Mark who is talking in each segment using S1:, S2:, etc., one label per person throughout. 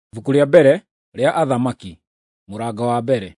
S1: Ibuku rĩa mbere rĩa Athamaki, mũrango wa mbere.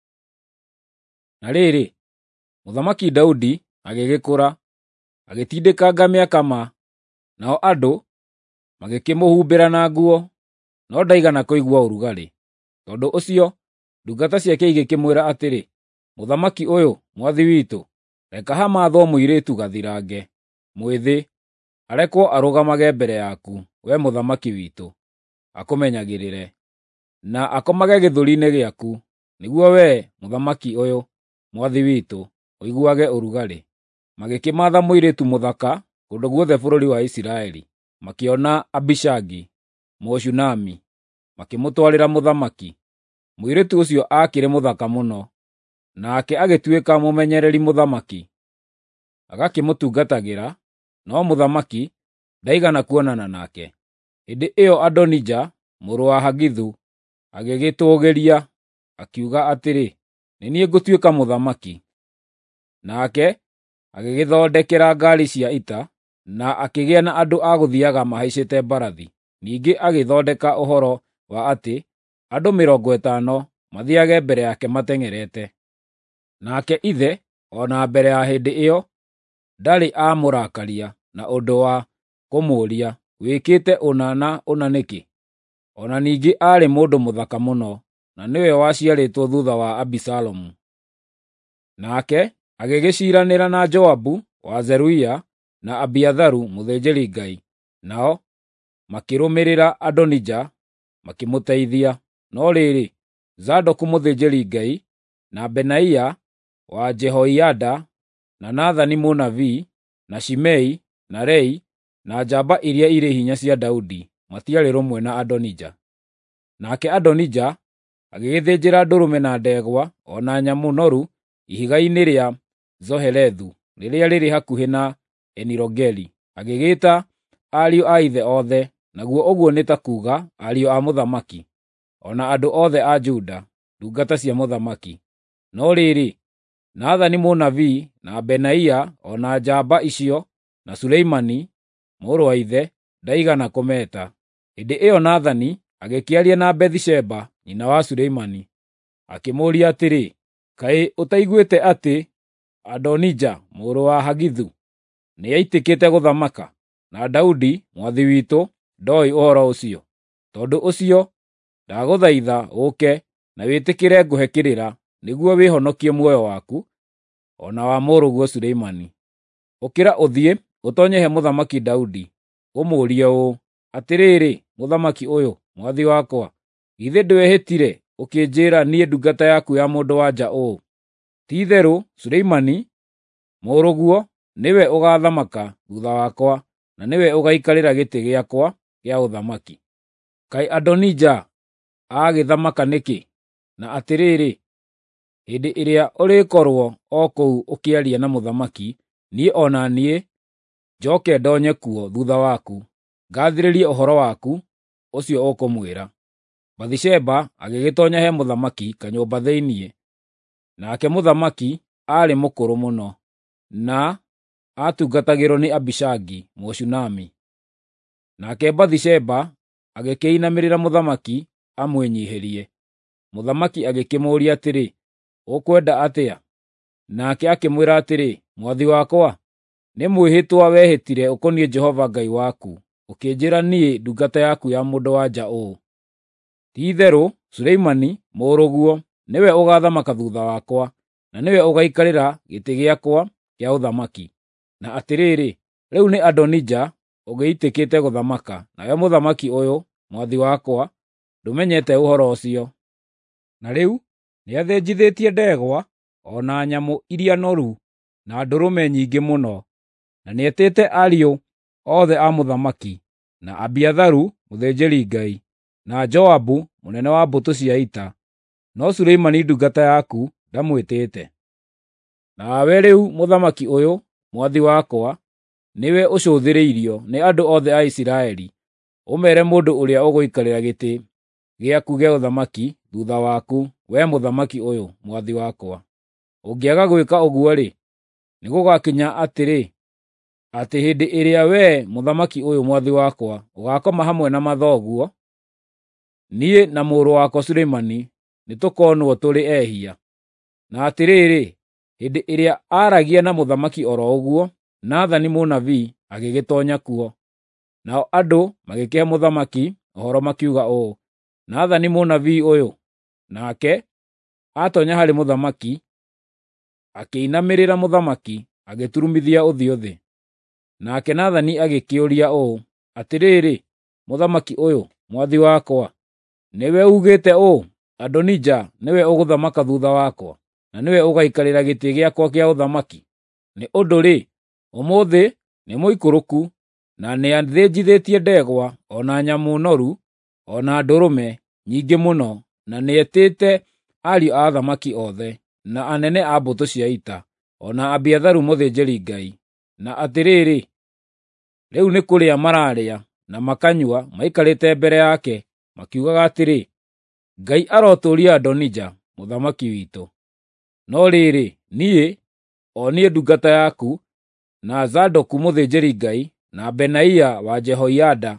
S1: Na rĩrĩ, Mũthamaki Daudi agĩgĩkũra, agĩtindĩkanga mĩaka nao andũ magĩkĩmũhumbĩra na nguo, no ndaigana kũigua ũrugarĩ. Tondũ ũcio, ndungata ciake igĩkĩmwĩra atĩrĩ, Mũthamaki ũyũ, mwathi witũ, reka hamaathwo mũirĩtu gathirange, mwĩthĩ, arekwo arũgamage mbere yaku, we mũthamaki witũ, akũmenyagĩrĩre, na akomage gĩthũri-inĩ gĩaku, nĩguo wee, mũthamaki ũyũ, mwathi witũ, ũiguage ũrugarĩ. Magĩkĩmaatha mũirĩtu mũthaka kũndũ guothe bũrũri wa Isiraeli. Makĩona Abishagi, Mũshunami, makĩmũtwarĩra mũthamaki. Mũirĩtu ũcio aakĩrĩ mũthaka mũno, nake agĩtuĩka mũmenyereri mũthamaki, agakĩmũtungatagĩra, no mũthamaki ndaigana kuonana nake. Hĩndĩ ĩyo Adonija, mũrũ wa Hagithu, agĩgĩtũũgĩria, akiuga atĩrĩ, nĩ niĩ ngũtuĩka mũthamaki. Nake agĩgĩthondekera ngaari cia ita, na akĩgĩa na andũ a gũthiiaga mahaicĩte mbarathi. Ningĩ agĩthondeka ũhoro wa atĩ andũ 50 mathiage mbere yake mateng'erete. Nake ithe, o na mbere ya hĩndĩ ĩyo, ndarĩ amũrakaria na ũndũ wa kũmũũria, wĩkĩte ũna na ũna nĩkĩ? O na ningĩ aarĩ mũndũ mũthaka mũno, na nĩwe waciarĩtwo thuutha wa Abisalomu. Nake agĩgĩciiranĩra na Joabu wa Zeruia na Abiatharu mũthĩnjĩri-Ngai, nao makĩrũmĩrĩra Adonija makĩmũteithia. No rĩrĩ, Zadoku mũthĩnjĩri-Ngai, na Benaia wa Jehoiada, na Nathani mũnabii, na Shimei, na Rei, na njamba iria irĩ hinya cia Daudi matiarĩ rũmwe na Adonija. Nake Adonija agĩgĩthĩnjĩra ndũrũme na ndegwa, o na nyamũ noru ihiga-inĩ rĩa Zohelethu, rĩrĩa rĩrĩ hakuhĩ na Enirogeli. Agĩgĩĩta ariũ a ithe othe, naguo ũguo nĩ ta kuuga ariũ a mũthamaki, o na andũ othe a Juda, ndungata cia mũthamaki. No rĩrĩ, Nathani mũnabii, na Benaia, o na njamba icio, na Suleimani, mũrũ wa ithe, ndaigana kũmeeta. Hĩndĩ ĩyo Nathani agĩkĩaria na Bathisheba, nyina wa Suleimani, akĩmũũria atĩrĩ, kaĩ ũtaiguĩte atĩ Adonija, mũrũ wa Hagithu, nĩaitĩkĩte gũthamaka, na Daudi, mwathi witũ, ndooĩ ũhoro ũcio? Tondũ ũcio, ndagũthaitha ũũke na wĩtĩkĩre ngũhe kĩrĩra, nĩguo wĩhonokie muoyo waku, o na wa mũrũguo Suleimani. Ũkĩra ũthiĩ, ũtoonye he mũthamaki Daudi, ũmũũrie ũũ, atĩrĩrĩ, mũthamaki ũyũ, mwathi wakwa, githĩ ndwehĩtire ũkĩnjĩĩra niĩ ndungata yaku ya mũndũ-wa-nja ũũ? Ti-itherũ Suleimani, mũrũguo, nĩwe ũgaathamaka thuutha wakwa, na nĩwe ũgaikarĩra gĩtĩ gĩakwa gĩa ũthamaki. Kaĩ Adonija agĩthamaka nĩkĩ? Na atĩrĩrĩ, hĩndĩ ĩrĩa ũrĩkorwo o kũu ũkĩaria na mũthamaki, niĩ o na niĩ njooke ndoonye kuo thuutha waku, ngaathĩrĩrie ũhoro waku ũcio ũkũmwĩra. Bathisheba agĩgĩtoonya he mũthamaki kanyũmba thĩinĩ, nake mũthamaki aarĩ mũkũrũ mũno, na aatungatagĩrwo nĩ Abishagi Mũshunami. Nake Bathisheba agĩkĩinamĩrĩra mũthamaki amwĩnyiihĩrie. Mũthamaki agĩkĩmũũria atĩrĩ, ũkwenda atĩa? Nake akĩmwĩra atĩrĩ, mwathi wakwa, nĩ mwĩhĩtwa wehĩtire ũkoniĩ Jehova Ngai waku, ũkĩnjĩĩra niĩ ndungata yaku ya mũndũ-wa-nja ũũ, ti-itherũ Suleimani, mũrũguo, nĩwe ũgaathamaka thuutha wakwa, na nĩwe ũgaikarĩra gĩtĩ gĩakwa kĩa ũthamaki. Na atĩrĩrĩ, rĩu nĩ Adonija ũgĩitĩkĩte gũthamaka, nawe mũthamaki ũyũ, mwathi wakwa, ndũmenyete ũhoro ũcio. Na rĩu nĩathĩnjithĩtie ndegwa, o na nyamũ iria noru, na ndũrũme nyingĩ mũno, na nĩetĩte ariũ othe a mũthamaki, na Abiatharu mũthĩnjĩri-Ngai, na Joabu mũnene wa mbũtũ cia ita, no Suleimani ndungata yaku ndamwĩtĩte. Nawe rĩu mũthamaki ũyũ, mwathi wakwa, nĩwe ũcũthĩrĩirio nĩ andũ othe a Isiraeli, ũmeere mũndũ ũrĩa ũgũikarĩra gĩtĩ gĩaku gĩa ũthamaki thuutha waku, wee mũthamaki ũyũ, mwathi wakwa. Ũngĩaga gwĩka ũguo-rĩ, nĩgũgakinya atĩ hĩndĩ ĩrĩa wee mũthamaki ũyũ, mwathi wakwa, ũgaakoma hamwe na mathoguo, niĩ na mũrũ wakwa Suleimani nĩtũkonwo tũrĩ ehia. Na atĩrĩrĩ, hĩndĩ ĩrĩa aaragia na mũthamaki oro ũguo, Nathani mũnabii agĩgĩtoonya kuo. Nao andũ magĩkĩhe mũthamaki ũhoro makiuga ũũ: Nathani mũnabii ũyũ. Nake atoonya harĩ mũthamaki, akĩinamĩrĩra mũthamaki, agĩturumithia ũthiũ thĩ. Nake Nathani agĩkĩũria ũũ, atĩrĩrĩ, mũthamaki ũyũ, mwathi wakwa, nĩwe ugĩte ũũ, Adonija nĩwe ũgũthamaka thuutha wakwa, na nĩwe ũgaikarĩra gĩtĩ gĩakwa kĩa ũthamaki? Nĩ ũndũ-rĩ, ũmũthĩ nĩ mũikũrũku, na nĩathĩnjithĩtie ndegwa, o na nyamũ noru, o na ndũrũme nyingĩ mũno, na nĩetĩte ariũ a athamaki othe, na anene a mbũtũ cia ita, o na Abiatharu mũthĩnjĩri-Ngai. Na atĩrĩrĩ, rĩu nĩ kũrĩa mararĩa na makanyua maikarĩte mbere yake, makiugaga atĩrĩ, Ngai arotũũria Adonija, mũthamaki witũ. No rĩrĩ, niĩ ndungata yaku, na Zadoku mũthĩnjĩri-Ngai, na Benaia wa Jehoiada,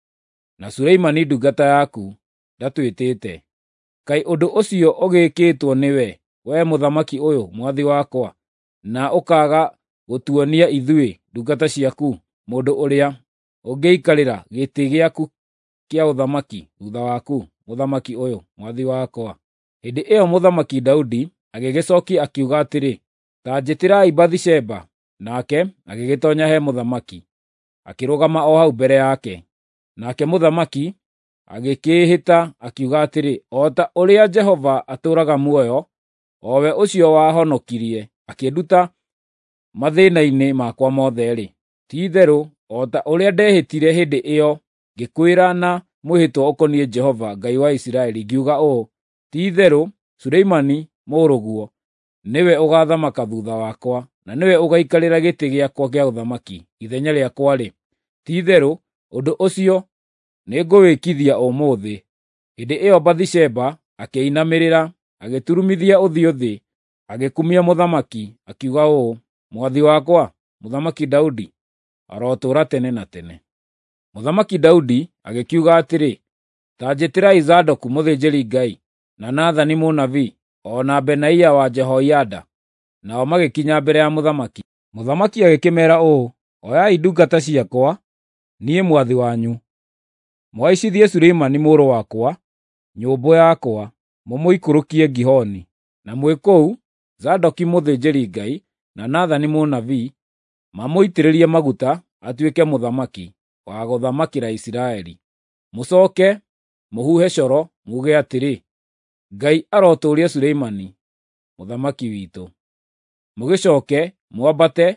S1: na Suleimani ndungata yaku ndatwĩtĩte. Kaĩ ũndũ ũcio ũgĩkĩtwo nĩwe, wee mũthamaki ũyũ, mwathi wakwa, na ũkaaga gũtuonia ithuĩ, ndungata ciaku, mũndũ ũrĩa ũngĩikarĩra gĩtĩ gĩaku kĩa ũthamaki thuutha waku, mũthamaki ũyũ, mwathi wakwa? Hĩndĩ ĩyo mũthamaki Daudi agĩgĩcookia akiuga atĩrĩ, ta njĩtĩrai Bathisheba. Nake agĩgĩtoonya he mũthamaki, akĩrũgama o hau mbere yake. Nake mũthamaki agĩkĩĩhĩta akiuga atĩrĩ, o ta ũrĩa Jehova atũũraga muoyo, o we ũcio wahonokirie, akĩnduta mathĩĩna-inĩ makwa mothe-rĩ, ti-itherũ o ta ũrĩa ndehĩtire hĩndĩ ĩyo ngĩkwĩra na mwĩhĩtwa ũkoniĩ Jehova Ngai wa Isiraeli, ngiuga ũũ, ti-itherũ Suleimani mũrũguo nĩwe ũgaathamaka thuutha wakwa, na nĩwe ũgaikarĩra gĩtĩ gĩakwa kĩa ũthamaki ithenya rĩakwa-rĩ, ti-itherũ ũndũ ũcio nĩngũwĩkithia ũmũthĩ. Hĩndĩ ĩyo Bathisheba akĩinamĩrĩra, agĩturumithia ũthiũ thĩ, agĩkumia mũthamaki, akiuga ũũ, mwathi wakwa, mũthamaki Daudi, arotũũra tene na tene. Mũthamaki Daudi agĩkiuga atĩrĩ, ta njĩtĩrai Zadoku mũthĩnjĩri-Ngai, na Nathani mũnabii, o na Benaia wa Jehoiada. Nao magĩkinya mbere ya mũthamaki. Mũthamaki agĩkĩmeera ũũ, oyai ndungata ciakwa, niĩ mwathi wanyu, mũhaicithie Suleimani mũrũ wakwa nyũmbũ yakwa, mũmũikũrũkie Gihoni, na mwĩ kũu Zadoki mũthĩnjĩri-Ngai na Nathani mũnabii mamũitĩrĩrie maguta atuĩke mũthamaki wa gũthamakĩra Isiraeli. Mũcooke mũhuhe coro, muge atĩrĩ, Ngai arotũũria Suleimani, mũthamaki witũ. Mũgĩcooke mwambate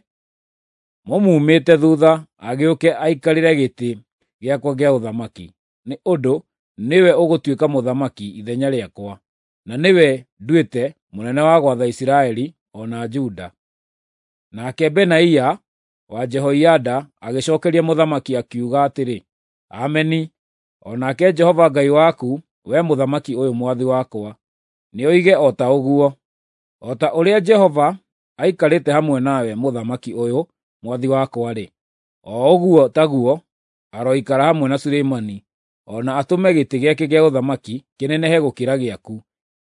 S1: mũmumĩte thuutha, agĩũke aikarĩre gĩtĩ gĩakwa gĩa ũthamaki, nĩ ũndũ nĩwe ũgũtuĩka mũthamaki ithenya rĩakwa, na nĩwe nduĩte mũnene wa gwatha Isiraeli o na Juda. Nake Benaia wa Jehoiada agĩcookeria mũthamaki akiuga atĩrĩ, Ameni, o nake Jehova Ngai waku, wee mũthamaki ũyũ, mwathi wakwa, nĩoige o ta ũguo. O ta ũrĩa Jehova aikarĩte hamwe nawe, mũthamaki ũyũ, mwathi wakwa-rĩ, o ũguo taguo aroikara hamwe na Suleimani, o na atũme gĩtĩ gĩake gĩa ũthamaki kĩnenehe gũkĩra gĩaku,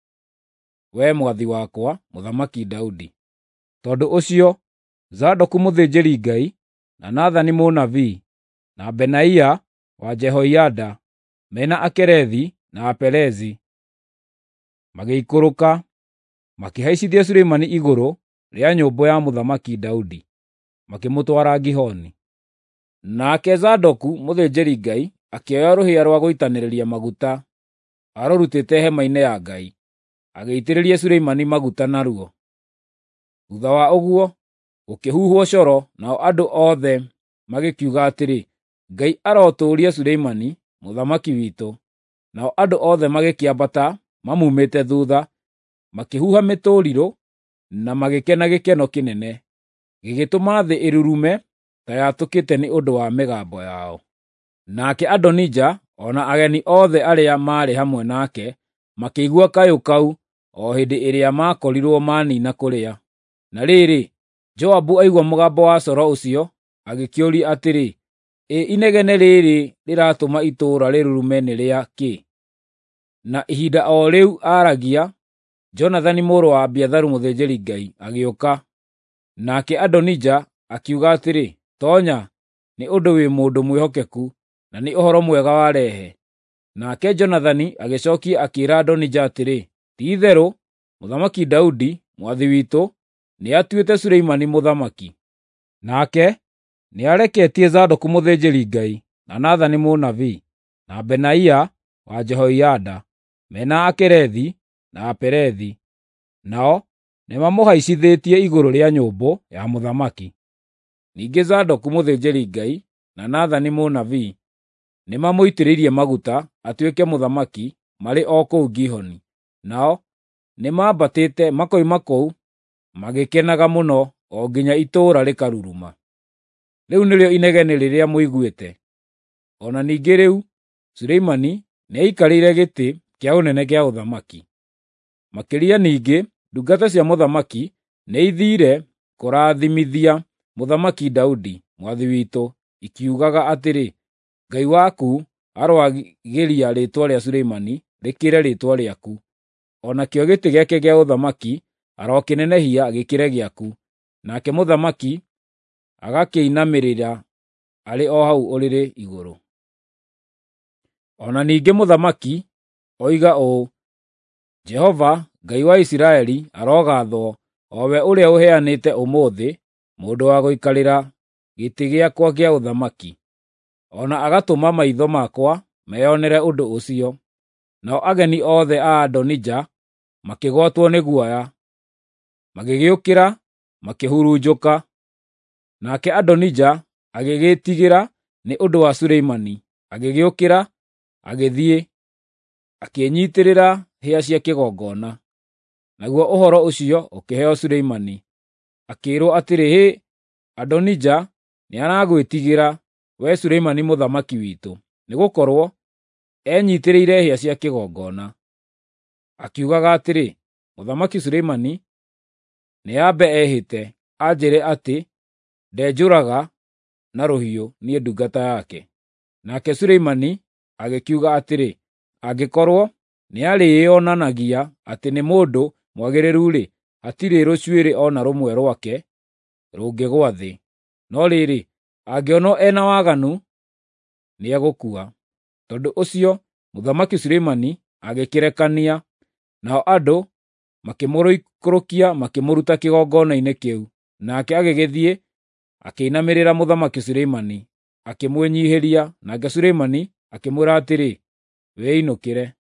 S1: wee mwathi wakwa, mũthamaki Daudi. Tondũ ũcio, Zadoku mũthĩnjĩri-Ngai, na Nathani mũnabii, na Benaia wa Jehoiada, mena Akerethi na Apelezi, magĩikũrũka, makĩhaicithia Suleimani igũrũ rĩa nyũmbũ ya mũthamaki Daudi, makĩmũtwara Gihoni. Nake Zadoku mũthĩnjĩri-Ngai akĩoya rũhĩa rwa gũitanĩrĩria maguta arũrutĩte hema-inĩ ya Ngai, agĩitĩrĩria Suleimani maguta naruo. Thutha wa ũguo gũkĩhuhwo coro, nao andũ othe magĩkiuga atĩrĩ, Ngai arotũũria Suleimani, mũthamaki witũ. Nao andũ othe magĩkĩambata mamumĩte thuutha, makĩhuha mĩtũrirũ na magĩkena gĩkeno kĩnene, gĩgĩtũma thĩ ĩrurume ta yatũkĩte nĩ ũndũ wa mĩgambo yao. Nake Adonija o na ageni othe arĩa maarĩ hamwe nake makĩigua kayũ kau o hĩndĩ ĩrĩa maakorirwo maaniina kũrĩa. Na rĩrĩ, Joabu aigua mũgambo wa coro ũcio, agĩkĩũria atĩrĩ, inegene rĩrĩ rĩratũma itũũra rĩrurume nĩ rĩa kĩ? Na ihinda o rĩu aragia, Jonathani mũrũ wa Abiatharu mũthĩnjĩri-Ngai agĩũka. Nake Adonija akiuga atĩrĩ, tonya, nĩ ũndũ wĩ mũndũ mwĩhokeku, na nĩ ũhoro mwega warehe. Nake Jonathani agĩcookia akĩĩra Adonija atĩrĩ, ti-itherũ, Mũthamaki Daudi, mwathi witũ, nĩ atuĩte Suleimani mũthamaki. Nake nĩareketie Zadoku mũthĩnjĩri-Ngai, na Nathani mũnabii, na Benaia wa Jehoiada, mena Akerethi na Apelethi, nao nĩmamũhaicithĩtie igũrũ rĩa nyũmbũ ya mũthamaki. Ningĩ Zadoku mũthĩnjĩri-Ngai na Nathani mũnabii nĩmamũitĩrĩirie maguta atuĩke mũthamaki marĩ o kũu Gihoni. Nao nĩmambatĩte makoima kũu magĩkenaga mũno o nginya itũũra rĩkaruruma. Rĩu nĩrĩo inegene rĩrĩa mũiguĩte. O na ningĩ rĩu Suleimani nĩaikarĩire gĩtĩ kĩa ũnene kĩa ũthamaki. Makĩria ningĩ, ndungata cia mũthamaki nĩithiire kũrathimithia Mũthamaki Daudi, mwathi witũ, ikiugaga atĩrĩ, Ngai waku aroagĩria rĩĩtwa rĩa Suleimani rĩkĩre rĩĩtwa rĩaku, o nakĩo gĩtĩ gĩake gĩa ũthamaki arokĩnenehia gĩkĩre gĩaku, nake mũthamaki agakĩinamĩrĩra arĩ o hau ũrĩrĩ igũrũ. O na ningĩ mũthamaki oiga ũũ, Jehova, Ngai wa Isiraeli, arogaathwo, o we ũrĩa ũheanĩte ũmũthĩ mũndũ wa gũikarĩra gĩtĩ gĩakwa gĩa ũthamaki, o na agatũma maitho makwa meyonere ũndũ ũcio. Nao ageni othe a Adonija makĩgwatwo nĩ guoya, magĩgĩũkĩra makĩhurunjũka. Nake Adonija agĩgĩĩtigĩra nĩ ũndũ wa Suleimani, agĩgĩũkĩra, agĩthiĩ, akĩnyiitĩrĩra hĩa cia kĩgongona. Naguo ũhoro ũcio ũkĩheo Suleimani, akĩĩrwo atĩrĩ, hĩ, Adonija nĩaragwĩtigĩra, we Suleimani mũthamaki witũ, nĩgũkorwo enyiitĩrĩire hĩa cia kĩgongona. Akiugaga atĩrĩ, Mũthamaki Suleimani nĩambe ehĩte, anjĩre atĩ ndenjũraga na rũhiũ niĩ ndungata yake. Nake Suleimani agĩkiuga atĩrĩ, angĩkorwo nĩarĩĩonanagia atĩ nĩ mũndũ mwagĩrĩru-rĩ, hatirĩ rũcuĩrĩ o na rũmwe rwake rũngĩgwa thĩ. No rĩrĩ, angĩonwo ena waganu, nĩegũkua. Tondũ ũcio Mũthamaki Suleimani agĩkĩrekania, nao andũ makĩmũrũikũrũkia makĩmũruta kĩgongona-inĩ kĩu. Nake agĩgĩthiĩ akĩinamĩrĩra Mũthamaki Suleimani, akĩmwĩnyiihĩria. Nake Suleimani akĩmwĩra atĩrĩ, wĩinũkĩre.